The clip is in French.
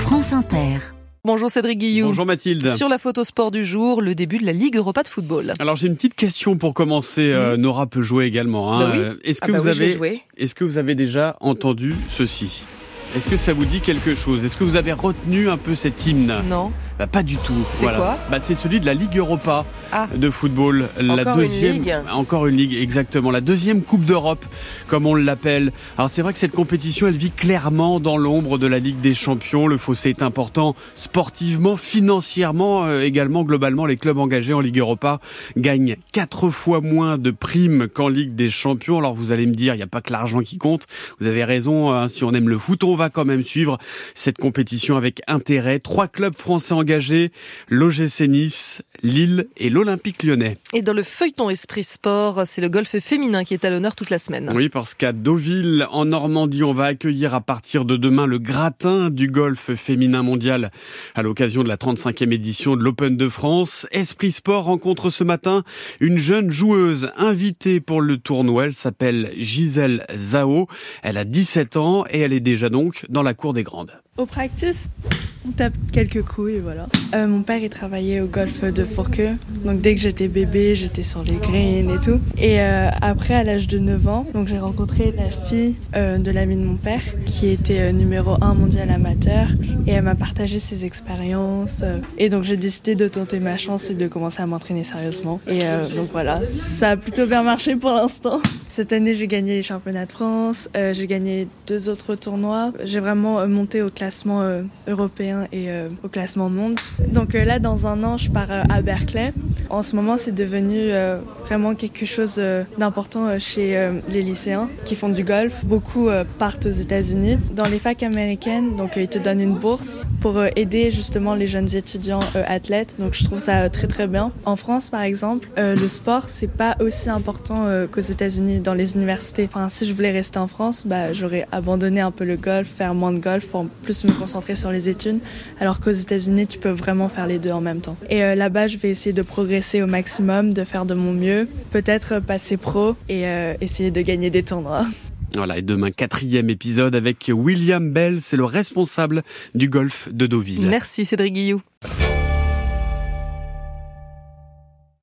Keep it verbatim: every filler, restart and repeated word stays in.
France Inter. Bonjour Cédric Guillou. Bonjour Mathilde. Sur la photo sport du jour, le début de la Ligue Europa de football. Alors j'ai une petite question pour commencer. Euh, mmh. Nora peut jouer également. Hein. Bah oui. Est-ce que ah bah vous oui, avez, est-ce que vous avez déjà entendu ceci ? Est-ce que ça vous dit quelque chose ? Est-ce que vous avez retenu un peu cet hymne ? Non. Bah, pas du tout. C'est voilà. quoi ? Bah, c'est celui de la Ligue Europa ah. de football. La encore deuxième, une ligue. Encore une ligue, exactement. La deuxième Coupe d'Europe, comme on l'appelle. Alors c'est vrai que cette compétition, elle vit clairement dans l'ombre de la Ligue des Champions. Le fossé est important sportivement, financièrement euh, également. Globalement, les clubs engagés en Ligue Europa gagnent quatre fois moins de primes qu'en Ligue des Champions. Alors vous allez me dire, il n'y a pas que l'argent qui compte. Vous avez raison, hein, si on aime le foot, on va quand même suivre cette compétition avec intérêt. Trois clubs français engagés. l'O G C Nice, Lille et l'Olympique Lyonnais. Et dans le feuilleton Esprit Sport, c'est le golf féminin qui est à l'honneur toute la semaine. Oui, parce qu'à Deauville, en Normandie, on va accueillir à partir de demain le gratin du golf féminin mondial à l'occasion de la trente-cinquième édition de l'Open de France. Esprit Sport rencontre ce matin une jeune joueuse invitée pour le tournoi. Elle s'appelle Gisèle Zhao. Elle a dix-sept ans et elle est déjà donc dans la cour des grandes. Au practice, on tape quelques coups et voilà. Euh, mon père, il travaillait au golf de Fourqueux. Donc dès que j'étais bébé, j'étais sur les greens et tout. Et euh, après, à l'âge de neuf ans, donc j'ai rencontré la fille euh, de l'ami de mon père, qui était euh, numéro un mondial amateur. Et elle m'a partagé ses expériences. Euh, et donc j'ai décidé de tenter ma chance et de commencer à m'entraîner sérieusement. Et euh, donc voilà, ça a plutôt bien marché pour l'instant. Cette année, j'ai gagné les championnats de France. Euh, j'ai gagné deux autres tournois. J'ai vraiment euh, monté au classement euh, européen et euh, au classement monde. Donc euh, là, dans un an, je pars euh, à Berkeley. En ce moment, c'est devenu euh, vraiment quelque chose euh, d'important euh, chez euh, les lycéens qui font du golf. Beaucoup euh, partent aux États-Unis. Dans les facs américaines, donc euh, ils te donnent une bourse pour euh, aider justement les jeunes étudiants euh, athlètes. Donc je trouve ça euh, très très bien. En France, par exemple, euh, le sport, c'est pas aussi important euh, qu'aux États-Unis dans les universités. Enfin, si je voulais rester en France, bah, j'aurais abandonné un peu le golf, faire moins de golf pour plus me concentrer sur les études. Alors qu'aux États-Unis, tu peux vraiment faire les deux en même temps. Et euh, là-bas, je vais essayer de progresser au maximum, de faire de mon mieux, peut-être passer pro et euh, essayer de gagner des tournois. Voilà, et demain, quatrième épisode avec William Bell, c'est le responsable du golf de Deauville. Merci Cédric Guillou.